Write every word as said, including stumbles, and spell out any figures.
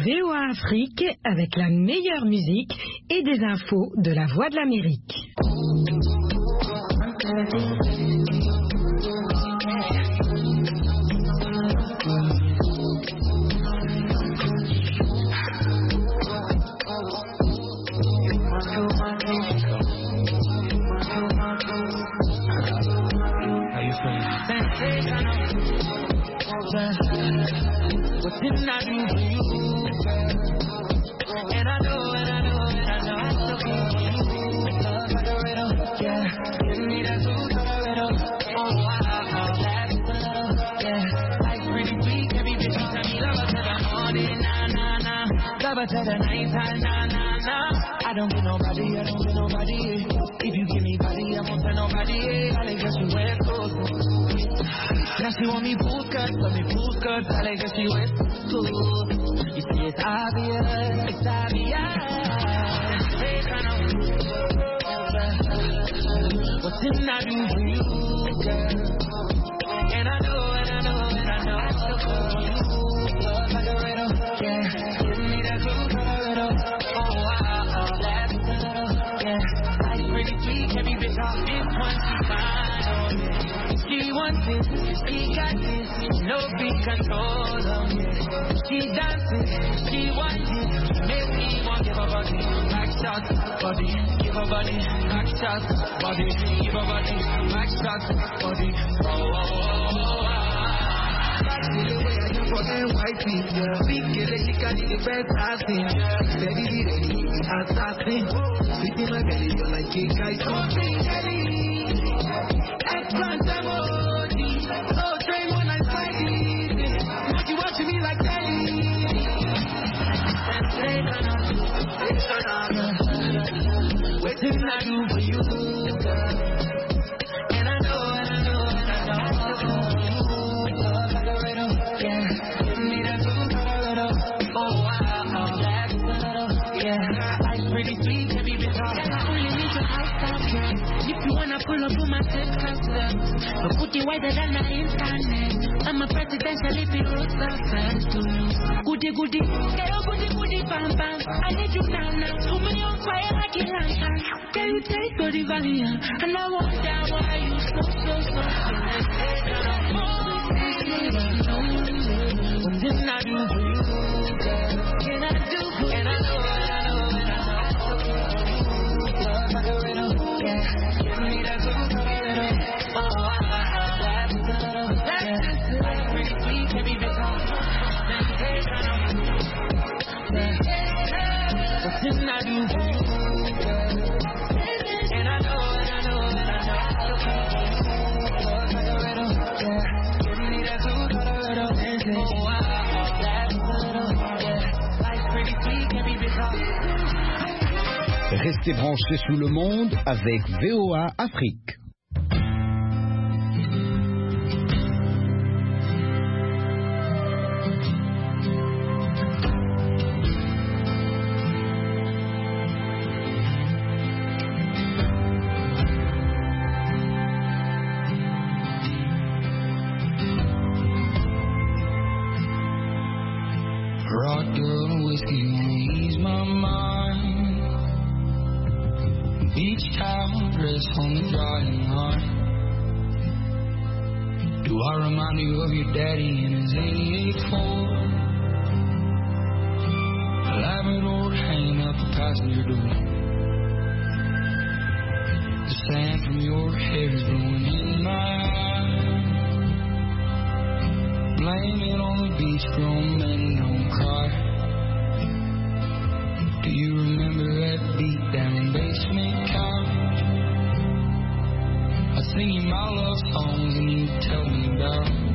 V O A Afrique avec la meilleure musique et des infos de la Voix de l'Amérique. What didn't I do for you? And I know, and I know, and I know I still feel you. Love like a riddle, yeah. Give me that food, riddle. Oh, wow, that's a little, yeah. Life's pretty sweet, every bitch you tell me love her till the morning, nah, nah, nah. Love her till the night time, nah, nah, nah. I don't get nobody, I don't get nobody. If you give me body, I won't tell nobody. All I guess you wear clothes. Now she want me full cut, want me full cut. All I guess she wear too. You see it's obvious, it's obvious. Hey, kind of. What didn't I do for you, girl? And I know, and I know, and I know I still call you. Love like a riddle, yeah. Give me that clue, riddle. Oh wow, that's a little, yeah. Life's pretty sweet, every bitch off this one she fine, oh yeah. She wants it, she got this, no free control, oh yeah. She dances, she wants it, make me want give her body, back shots, body, give her body, back shots, body, give her body, back shots, body, oh oh oh oh. Back to the way I for them white people, yeah. Big girl, she got the best I've seen, yeah. Ready, ready, assassin, sweet in my belly, you're like cake, I saw jelly. Eggplant emoji, oh, train when I fight it. What you watching me like telly? What didn't I do for you, girl? And I know, and I know, and I know I still love you. Love like a riddle, yeah. Give me that food, riddle. Oh wow, that's a little, yeah. Life's pretty sweet, every bit of it. I only need your outside, yeah. If you wanna pull up on my test cluster, but put it wider than the internet. I'm a presidential if it goes fast to you. Goody goody, get up goody goody bam bam. I need you now now. Too many on fire like a lantern. Can you take body value? And I wonder why you so so so. What didn't I do for you, girl? Can I do for you? And I know, and I know, and I know I still love you. Love like a riddle, yeah. Give me that good riddle. Oh, I, I, that's a little, yeah. Life's pretty sweet, every bit of it. Then take it on. What didn't I do for you, girl? And I know, and I know, and I know I still love you. Love like a riddle, yeah. Give me that good riddle. Oh, I, I, that's a little, yeah. Life's pretty sweet, every bit of it. Restez branchés sous le monde avec V O A Afrique. Vodka, whiskey, ease my mind. Beach towel dress on the drying line. Do I remind you of your daddy and his eighty-eight Ford? Labrador hanging up the passenger door. The sand from your hair is blowing in my eyes. Blame it on the beach, grown men don't cry. Do you remember that beat down basement couch? I sing you my love songs and you tell me about